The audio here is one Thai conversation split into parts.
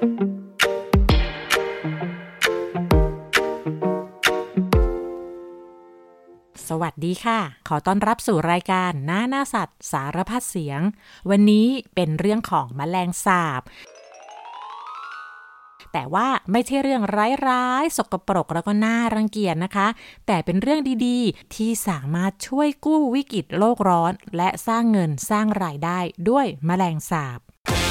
สวัสดีค่ะขอต้อนรับสู่รายการหน้าสัตว์สารพัดเสียงวันนี้เป็นเรื่องของแมลงสาบแต่ว่าไม่ใช่เรื่องร้ายๆสกปรกแล้วก็น่ารังเกียจนะคะแต่เป็นเรื่องดีๆที่สามารถช่วยกู้วิกฤตโลกร้อนและสร้างเงินสร้างรายได้ด้วยแมลงสาบ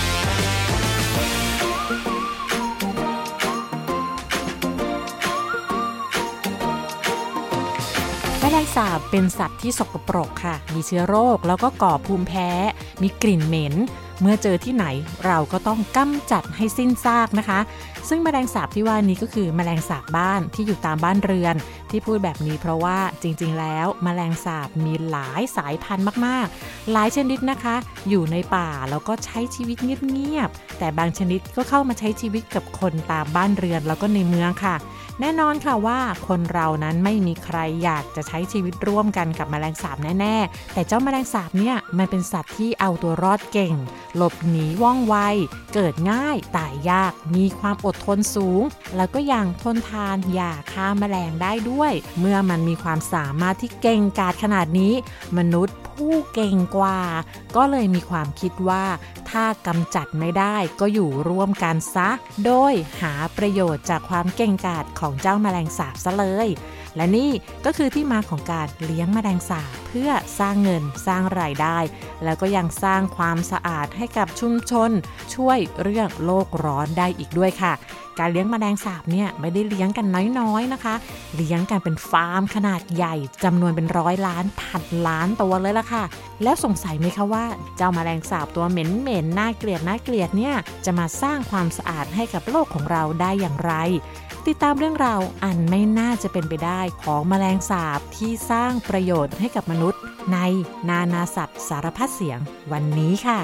แมลงสาบเป็นสัตว์ที่สกปรกค่ะมีเชื้อโรคแล้วก็ก่อภูมิแพ้มีกลิ่นเหม็นเมื่อเจอที่ไหนเราก็ต้องกำจัดให้สิ้นซากนะคะซึ่งแมลงสาบที่ว่านี้ก็คือแมลงสาบบ้านที่อยู่ตามบ้านเรือนที่พูดแบบนี้เพราะว่าจริงๆแล้วแมลงสาบมีหลายสายพันธุ์มากๆหลายชนิดนะคะอยู่ในป่าแล้วก็ใช้ชีวิตเงียบๆแต่บางชนิดก็เข้ามาใช้ชีวิตกับคนตามบ้านเรือนแล้วก็ในเมืองค่ะแน่นอนค่ะว่าคนเรานั้นไม่มีใครอยากจะใช้ชีวิตร่วมกันกับแมลงสาบแน่ๆแต่เจ้าแมลงสาบเนี่ยมันเป็นสัตว์ที่เอาตัวรอดเก่งหลบหนีว่องไวเกิดง่ายตายยากมีความอดทนสูงแล้วก็ยังทนทานยาฆ่าแมลงได้ด้วยเมื่อมันมีความสามารถที่เก่งกาจขนาดนี้มนุษย์ผู้เก่งกว่าก็เลยมีความคิดว่าถ้ากำจัดไม่ได้ก็อยู่ร่วมกันซะโดยหาประโยชน์จากความเก่งกาจของเจ้าแมลงสาบซะเลยและนี่ก็คือที่มาของการเลี้ยงแมลงสาบเพื่อสร้างเงินสร้างรายได้แล้วก็ยังสร้างความสะอาดให้กับชุมชนช่วยเรื่องโลกร้อนได้อีกด้วยค่ะการเลี้ยงแมลงสาบเนี่ยไม่ได้เลี้ยงกันน้อยๆนะคะเลี้ยงกันเป็นฟาร์มขนาดใหญ่จำนวนเป็น100 ล้านพันล้านตัวเลยล่ะค่ะแล้วสงสัยไหมคะว่าเจ้าแมลงสาบตัวเหม็นๆน่าเกลียดเนี่ยจะมาสร้างความสะอาดให้กับโลกของเราได้อย่างไรติดตามเรื่องราวอันไม่น่าจะเป็นไปได้ของแมลงสาบที่สร้างประโยชน์ให้กับมนุษย์ในนาสัตว์สารพัดเสียงวันนี้ค่ะ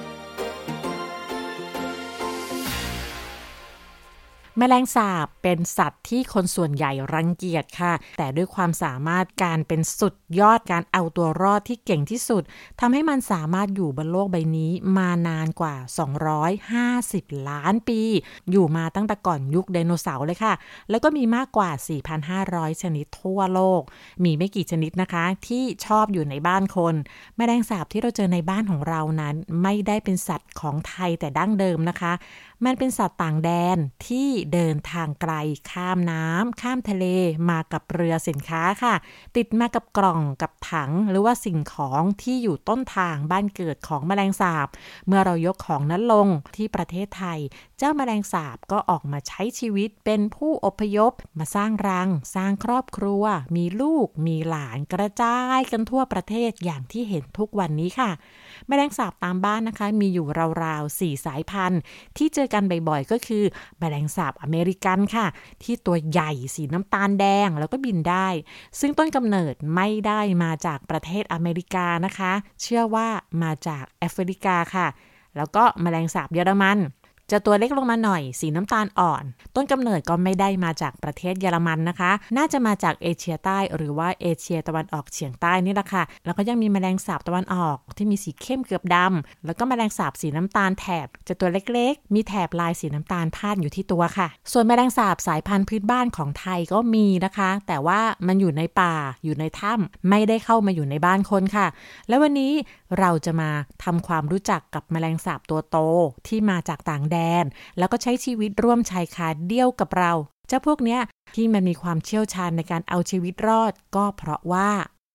แมลงสาบเป็นสัตว์ที่คนส่วนใหญ่รังเกียจค่ะแต่ด้วยความสามารถการเป็นสุดยอดการเอาตัวรอดที่เก่งที่สุดทำให้มันสามารถอยู่บนโลกใบนี้มานานกว่า250 ล้านปีอยู่มาตั้งแต่ก่อนยุคไดโนเสาร์เลยค่ะแล้วก็มีมากกว่า 4,500 ชนิดทั่วโลกมีไม่กี่ชนิดนะคะที่ชอบอยู่ในบ้านคนแมลงสาบที่เราเจอในบ้านของเรานั้นไม่ได้เป็นสัตว์ของไทยแต่ดั้งเดิมนะคะมันเป็นสัตว์ต่างแดนที่เดินทางไกลข้ามน้ำข้ามทะเลมากับเรือสินค้าค่ะติดมากับกล่องกับถังหรือว่าสิ่งของที่อยู่ต้นทางบ้านเกิดของแมลงสาบเมื่อเรายกของนั้นลงที่ประเทศไทยเจ้าแมลงสาบก็ออกมาใช้ชีวิตเป็นผู้อพยพมาสร้างรังสร้างครอบครัวมีลูกมีหลานกระจายกันทั่วประเทศอย่างที่เห็นทุกวันนี้ค่ะแมลงสาบตามบ้านนะคะมีอยู่ราวๆ4 สายพันธุ์ที่เจอกันบ่อยๆก็คือแมลงสาบอเมริกันค่ะที่ตัวใหญ่สีน้ำตาลแดงแล้วก็บินได้ซึ่งต้นกำเนิดไม่ได้มาจากประเทศอเมริกานะคะเชื่อว่ามาจากแอฟริกาค่ะแล้วก็แมลงสาบเยอรมันจะตัวเล็กลงมาหน่อยสีน้ำตาลอ่อนต้นกำเนิดก็ไม่ได้มาจากประเทศเยอรมันนะคะน่าจะมาจากเอเชียใต้หรือว่าเอเชียตะวันออกเฉียงใต้นี่แหละค่ะแล้วก็ยังมีแมลงสาบตะวันออกที่มีสีเข้มเกือบดำแล้วก็แมลงสาบสีน้ำตาลแถบจะตัวเล็กๆมีแถบลายสีน้ำตาลพาดอยู่ที่ตัวค่ะส่วนแมลงสาบสายพันธุ์พื้นบ้านของไทยก็มีนะคะแต่ว่ามันอยู่ในป่าอยู่ในถ้ำไม่ได้เข้ามาอยู่ในบ้านคนค่ะแล้ววันนี้เราจะมาทำความรู้จักกับแมลงสาบตัวโตที่มาจากต่างแดนแล้วก็ใช้ชีวิตร่วมชายคาเดียวกับเราเจ้าพวกเนี้ยที่มันมีความเชี่ยวชาญในการเอาชีวิตรอดก็เพราะว่า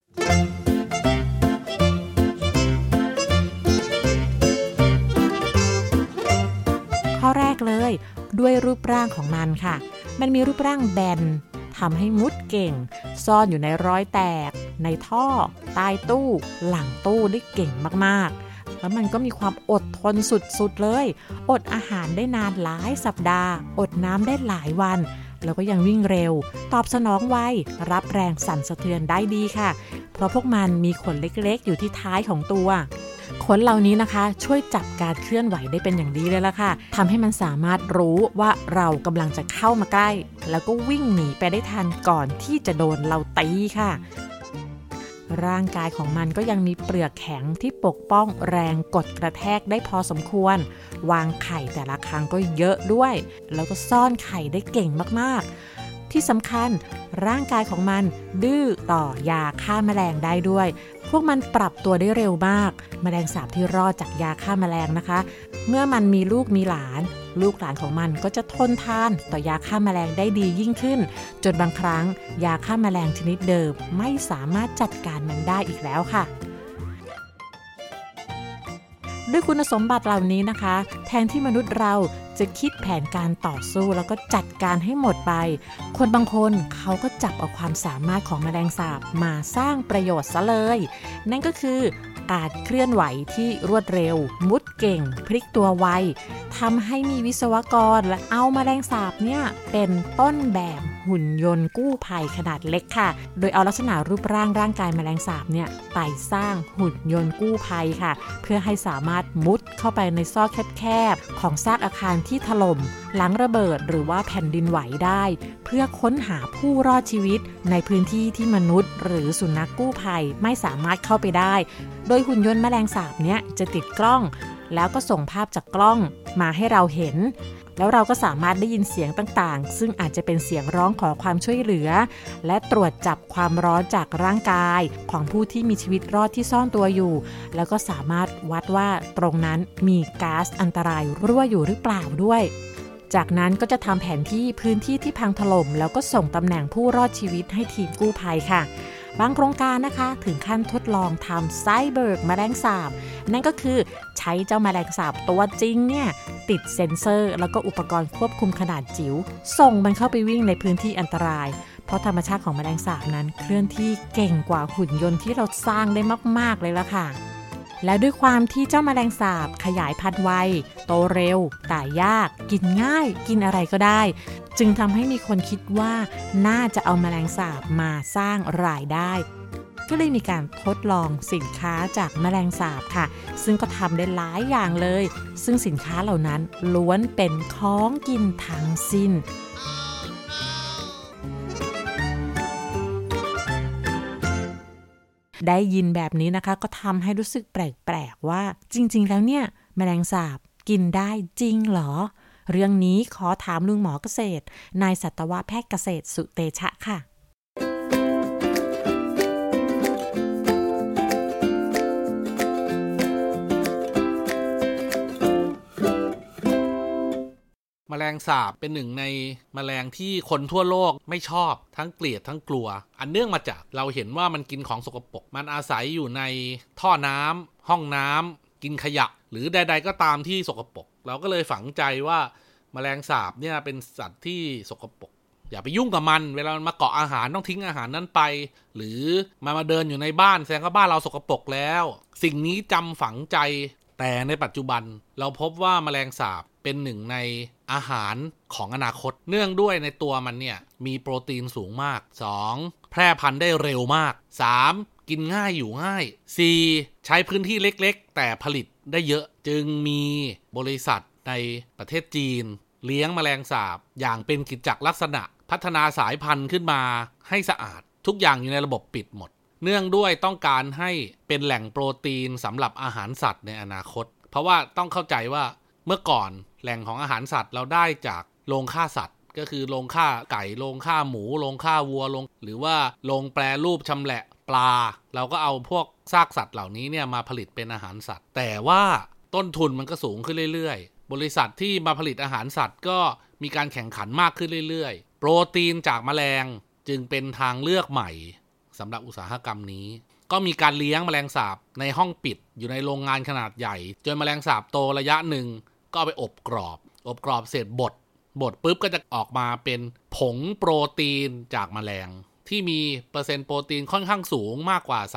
ข้อแรกเลยด้วยรูปร่างของมันค่ะมันมีรูปร่างแบนทำให้มุดเก่งซ่อนอยู่ในรอยแตกในท่อใต้ตู้หลังตู้ได้เก่งมากๆแล้วมันก็มีความอดทนสุดๆเลยอดอาหารได้นานหลายสัปดาห์อดน้ำได้หลายวันแล้วก็ยังวิ่งเร็วตอบสนองไวรับแรงสั่นสะเทือนได้ดีค่ะเพราะพวกมันมีขนเล็กๆอยู่ที่ท้ายของตัวขนเหล่านี้นะคะช่วยจับการเคลื่อนไหวได้เป็นอย่างดีเลยล่ะค่ะทำให้มันสามารถรู้ว่าเรากำลังจะเข้ามาใกล้แล้วก็วิ่งหนีไปได้ทันก่อนที่จะโดนเราตีค่ะร่างกายของมันก็ยังมีเปลือกแข็งที่ปกป้องแรงกดกระแทกได้พอสมควรวางไข่แต่ละครั้งก็เยอะด้วยแล้วก็ซ่อนไข่ได้เก่งมากๆที่สำคัญร่างกายของมันดื้อต่อยาฆ่าแมลงได้ด้วยพวกมันปรับตัวได้เร็วมากแมลงสาบที่รอดจากยาฆ่าแมลงนะคะเมื่อมันมีลูกมีหลานลูกหลานของมันก็จะทนทานต่อยาฆ่าแมลงได้ดียิ่งขึ้นจนบางครั้งยาฆ่าแมลงชนิดเดิมไม่สามารถจัดการมันได้อีกแล้วค่ะด้วยคุณสมบัติเหล่านี้นะคะแทนที่มนุษย์เราจะคิดแผนการต่อสู้แล้วก็จัดการให้หมดไปคนบางคนเขาก็จับเอาความสามารถของแมลงสาบมาสร้างประโยชน์ซะเลยนั่นก็คือการเคลื่อนไหวที่รวดเร็วมุดเก่งพลิกตัวไวทำให้มีวิศวกรและเอาแมลงสาบเนี่ยเป็นต้นแบบหุ่นยนต์กู้ภัยขนาดเล็กค่ะโดยเอาลักษณะรูปร่างกายแมลงสาบเนี่ยไปสร้างหุ่นยนต์กู้ภัยค่ะเพื่อให้สามารถมุดเข้าไปในซอกแคบๆของซากอาคารที่ถล่มหลังระเบิดหรือว่าแผ่นดินไหวได้เพื่อค้นหาผู้รอดชีวิตในพื้นที่ที่มนุษย์หรือสุนัขกู้ภัยไม่สามารถเข้าไปได้โดยหุ่นยนต์แมลงสาบเนี่ยจะติดกล้องแล้วก็ส่งภาพจากกล้องมาให้เราเห็นแล้วเราก็สามารถได้ยินเสียงต่างๆซึ่งอาจจะเป็นเสียงร้องขอความช่วยเหลือและตรวจจับความร้อนจากร่างกายของผู้ที่มีชีวิตรอดที่ซ่อนตัวอยู่แล้วก็สามารถวัดว่าตรงนั้นมีก๊าซอันตรายรั่วอยู่หรือเปล่าด้วยจากนั้นก็จะทำแผนที่พื้นที่ที่พังถล่มแล้วก็ส่งตำแหน่งผู้รอดชีวิตให้ทีมกู้ภัยค่ะบางโครงการนะคะถึงขั้นทดลองทำไซเบิร์กแมลงสาบนั่นก็คือใช้เจ้าแมลงสาบตัวจริงเนี่ยติดเซ็นเซอร์แล้วก็อุปกรณ์ควบคุมขนาดจิ๋วส่งมันเข้าไปวิ่งในพื้นที่อันตรายเพราะธรรมชาติของแมลงสาบนั้นเคลื่อนที่เก่งกว่าหุ่นยนต์ที่เราสร้างได้มากๆเลยละค่ะและด้วยความที่เจ้าแมลงสาบขยายพันธุ์ไวโตเร็วตายยากกินง่ายกินอะไรก็ได้จึงทำให้มีคนคิดว่าน่าจะเอาแมลงสาบมาสร้างรายได้ก็เลยมีการทดลองสินค้าจากแมลงสาบค่ะซึ่งก็ทำได้หลายอย่างเลยซึ่งสินค้าเหล่านั้นล้วนเป็นของกินทั้งสิ้นได้ยินแบบนี้นะคะก็ทำให้รู้สึกแปลกๆว่าจริงๆแล้วเนี่ยแมลงสาบกินได้จริงเหรอเรื่องนี้ขอถามลุงหมอเกษตรนายสัตวแพทย์เกษตรสุเตชะค่ะแมลงสาบเป็นหนึ่งในแมลงที่คนทั่วโลกไม่ชอบทั้งเกลียดทั้งกลัวอันเนื่องมาจากเราเห็นว่ามันกินของสกปรกมันอาศัยอยู่ในท่อน้ำห้องน้ำกินขยะหรือใดๆก็ตามที่สกปรกเราก็เลยฝังใจว่าแมลงสาบเนี่ยเป็นสัตว์ที่สกปรกอย่าไปยุ่งกับมันเวลามันมาเกาะอาหารต้องทิ้งอาหารนั้นไปหรือมาเดินอยู่ในบ้านแสดงว่าบ้านเราสกปรกแล้วสิ่งนี้จำฝังใจแต่ในปัจจุบันเราพบว่าแมลงสาบเป็นหนึ่งในอาหารของอนาคตเนื่องด้วยในตัวมันเนี่ยมีโปรตีนสูงมาก 2. แพร่พันธุ์ได้เร็วมาก 3. กินง่ายอยู่ง่าย 4. ใช้พื้นที่เล็กๆแต่ผลิตได้เยอะจึงมีบริษัทในประเทศจีนเลี้ยงแมลงสาบอย่างเป็นกิจจลักษณะพัฒนาสายพันธุ์ขึ้นมาให้สะอาดทุกอย่างอยู่ในระบบปิดหมดเนื่องด้วยต้องการให้เป็นแหล่งโปรตีนสำหรับอาหารสัตว์ในอนาคตเพราะว่าต้องเข้าใจว่าเมื่อก่อนแหล่งของอาหารสัตว์เราได้จากโรงฆ่าสัตว์ก็คือโรงฆ่าไก่โรงฆ่าหมูโรงฆ่าวัวหรือว่าโรงแปรรูปชำแหละปลาเราก็เอาพวกซากสัตว์เหล่านี้เนี่ยมาผลิตเป็นอาหารสัตว์แต่ว่าต้นทุนมันก็สูงขึ้นเรื่อยๆบริษัทที่มาผลิตอาหารสัตว์ก็มีการแข่งขันมากขึ้นเรื่อยๆโปรตีนจากแมลงจึงเป็นทางเลือกใหม่สำหรับอุตสาหกรรมนี้ก็มีการเลี้ยงแมลงสาบในห้องปิดอยู่ในโรงงานขนาดใหญ่จนแมลงสาบโตระยะหนึ่งก็เอาไปอบกรอบเสร็จบดปุ๊บก็จะออกมาเป็นผงโปรตีนจากแมลงที่มีเปอร์เซ็นต์โปรตีนค่อนข้างสูงมากกว่า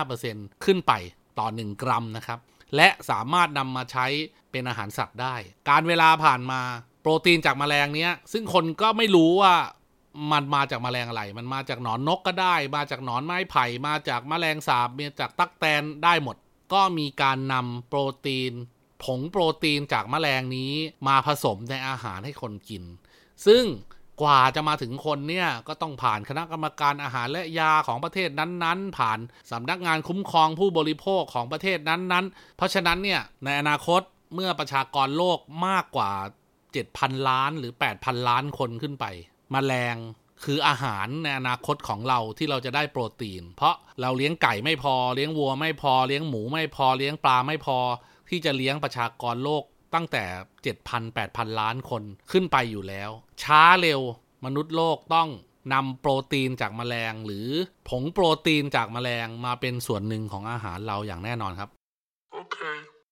35% ขึ้นไปต่อ1กรัมนะครับและสามารถนำมาใช้เป็นอาหารสัตว์ได้การเวลาผ่านมาโปรตีนจากแมลงเนี้ยซึ่งคนก็ไม่รู้ว่ามันมาจากแมลงอะไรมันมาจากหนอนนกก็ได้มาจากหนอนไม้ไผ่มาจากแมลงสาบมาจากตั๊กแตนได้หมดก็มีการนำโปรตีนผงโปรตีนจากแมลงนี้มาผสมในอาหารให้คนกินซึ่งกว่าจะมาถึงคนเนี่ยก็ต้องผ่านคณะกรรมการอาหารและยาของประเทศนั้นๆผ่านสำนักงานคุ้มครองผู้บริโภคของประเทศนั้นๆเพราะฉะนั้นเนี่ยในอนาคตเมื่อประชากรโลกมากกว่า 7,000 ล้านหรือ 8,000 ล้านคนขึ้นไปแมลงคืออาหารในอนาคตของเราที่เราจะได้โปรตีนเพราะเราเลี้ยงไก่ไม่พอเลี้ยงวัวไม่พอเลี้ยงหมูไม่พอเลี้ยงปลาไม่พอที่จะเลี้ยงประชากรโลกตั้งแต่ 7,000-8,000 ล้านคนขึ้นไปอยู่แล้วช้าเร็วมนุษย์โลกต้องนำโปรตีนจากแมลงหรือผงโปรตีนจากแมลงมาเป็นส่วนหนึ่งของอาหารเราอย่างแน่นอนครับโอเค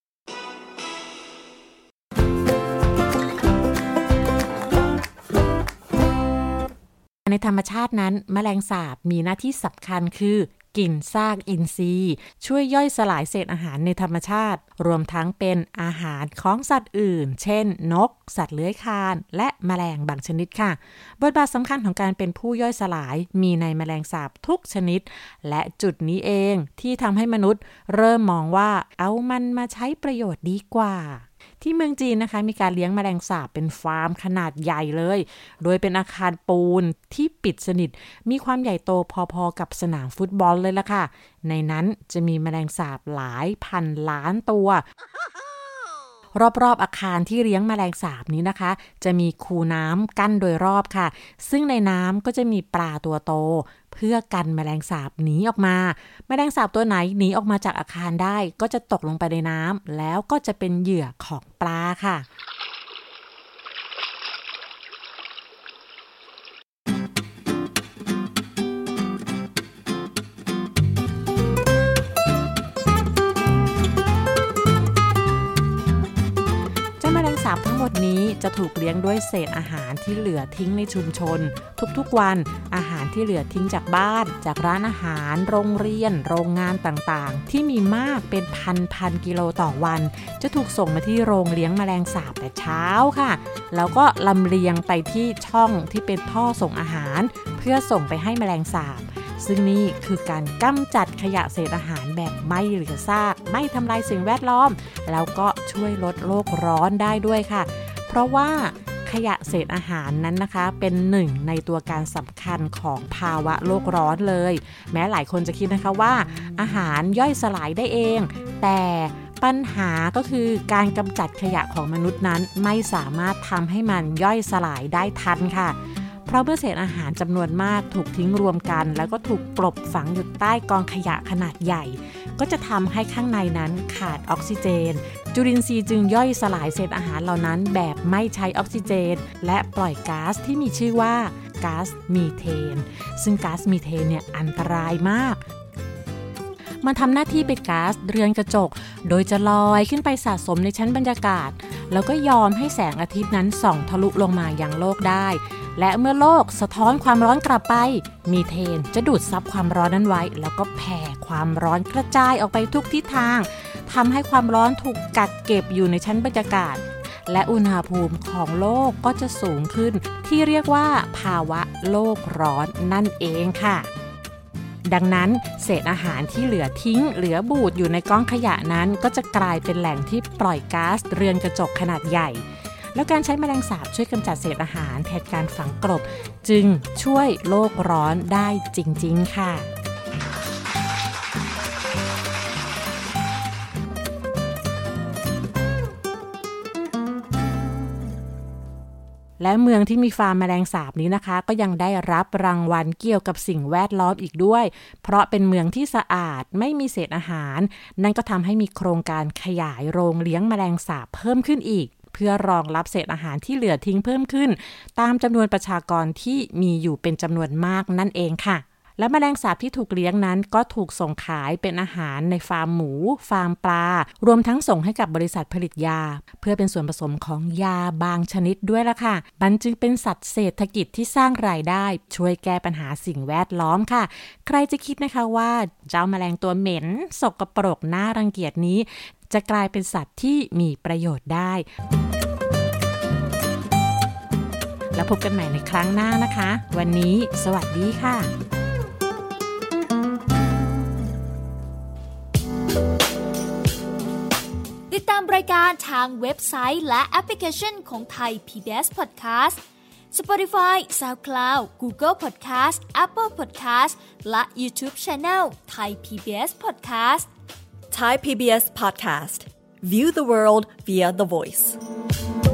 ในธรรมชาตินั้นแมลงสาบมีหน้าที่สำคัญคือกินซากอินทรีย์ช่วยย่อยสลายเศษอาหารในธรรมชาติรวมทั้งเป็นอาหารของสัตว์อื่นเช่นนกสัตว์เลื้อยคลานและแมลงบางชนิดค่ะบทบาทสำคัญของการเป็นผู้ย่อยสลายมีในแมลงสาบทุกชนิดและจุดนี้เองที่ทำให้มนุษย์เริ่มมองว่าเอามันมาใช้ประโยชน์ดีกว่าที่เมืองจีนนะคะมีการเลี้ยงแมลงสาบเป็นฟาร์มขนาดใหญ่เลยโดยเป็นอาคารปูนที่ปิดสนิทมีความใหญ่โตพอๆกับสนามฟุตบอลเลยล่ะค่ะในนั้นจะมีแมลงสาบหลายพันล้านตัวรอบๆอาคารที่เลี้ยงแมลงสาบนี้นะคะจะมีคูน้ำกั้นโดยรอบค่ะซึ่งในน้ำก็จะมีปลาตัวโตเพื่อกันแมลงสาบหนีออกมาแมลงสาบตัวไหนหนีออกมาจากอาคารได้ก็จะตกลงไปในน้ำแล้วก็จะเป็นเหยื่อของปลาค่ะทั้งหมดนี้จะถูกเลี้ยงด้วยเศษอาหารที่เหลือทิ้งในชุมชนทุกๆวันอาหารที่เหลือทิ้งจากบ้านจากร้านอาหารโรงเรียนโรงงานต่างๆที่มีมากเป็นพันกิโลต่อวันจะถูกส่งมาที่โรงเลี้ยงแมลงสาบแต่เช้าค่ะแล้วก็ลำเลียงไปที่ช่องที่เป็นท่อส่งอาหารเพื่อส่งไปให้แมลงสาบซึ่งนี่คือการกำจัดขยะเศษอาหารแบบไม่เหลือซากไม่ทำลายสิ่งแวดล้อมแล้วก็ช่วยลดโลกร้อนได้ด้วยค่ะเพราะว่าขยะเศษอาหารนั้นนะคะเป็นหนึ่งในตัวการสำคัญของภาวะโลกร้อนเลยแม้หลายคนจะคิดนะคะว่าอาหารย่อยสลายได้เองแต่ปัญหาก็คือการกำจัดขยะของมนุษย์นั้นไม่สามารถทำให้มันย่อยสลายได้ทันค่ะเพราะเมื่อเศษอาหารจำนวนมากถูกทิ้งรวมกันแล้วก็ถูกกลบฝังอยู่ใต้กองขยะขนาดใหญ่ก็จะทำให้ข้างในนั้นขาดออกซิเจนจุลินทรีย์จึงย่อยสลายเศษอาหารเหล่านั้นแบบไม่ใช้ออกซิเจนและปล่อยก๊าซที่มีชื่อว่าก๊าซมีเทนซึ่งก๊าซมีเทนเนี่ยอันตรายมากมันทำหน้าที่เป็นก๊าซเรือนกระจกโดยจะลอยขึ้นไปสะสมในชั้นบรรยากาศแล้วก็ยอมให้แสงอาทิตย์นั้นส่องทะลุลงมายังโลกได้และเมื่อโลกสะท้อนความร้อนกลับไปมีเทนจะดูดซับความร้อนนั้นไว้แล้วก็แผ่ความร้อนกระจายออกไปทุกทิศทางทำให้ความร้อนถูกกักเก็บอยู่ในชั้นบรรยากาศและอุณหภูมิของโลกก็จะสูงขึ้นที่เรียกว่าภาวะโลกร้อนนั่นเองค่ะดังนั้นเศษอาหารที่เหลือทิ้งเหลือบูดอยู่ในกองขยะนั้นก็จะกลายเป็นแหล่งที่ปล่อยก๊าซเรือนกระจกขนาดใหญ่แล้วการใช้แมลงสาบช่วยกำจัดเศษอาหารแทนการฝังกลบจึงช่วยโลกร้อนได้จริงๆค่ะและเมืองที่มีฟาร์มแมลงสาบนี้นะคะก็ยังได้รับรางวัลเกี่ยวกับสิ่งแวดล้อมอีกด้วยเพราะเป็นเมืองที่สะอาดไม่มีเศษอาหารนั่นก็ทำให้มีโครงการขยายโรงเลี้ยงแมลงสาบเพิ่มขึ้นอีกเพื่อรองรับเศษอาหารที่เหลือทิ้งเพิ่มขึ้นตามจำนวนประชากรที่มีอยู่เป็นจำนวนมากนั่นเองค่ะและแมลงสาบที่ถูกเลี้ยงนั้นก็ถูกส่งขายเป็นอาหารในฟาร์มหมูฟาร์มปลารวมทั้งส่งให้กับบริษัทผลิตยาเพื่อเป็นส่วนผสมของยาบางชนิดด้วยล่ะค่ะมันจึงเป็นสัตว์เศรษฐกิจที่สร้างรายได้ช่วยแก้ปัญหาสิ่งแวดล้อมค่ะใครจะคิดนะคะว่าเจ้าแมลงตัวเหม็นสกปรกน่ารังเกียจนี้จะกลายเป็นสัตว์ที่มีประโยชน์ได้แล้วพบกันใหม่ในครั้งหน้านะคะวันนี้สวัสดีค่ะติดตามรายการทางเว็บไซต์และแอปพลิเคชันของไทย PBS Podcast Spotify, SoundCloud, Google Podcast, Apple Podcast และ YouTube Channel Thai PBS Podcast Thai PBS Podcast. View the world via the voice.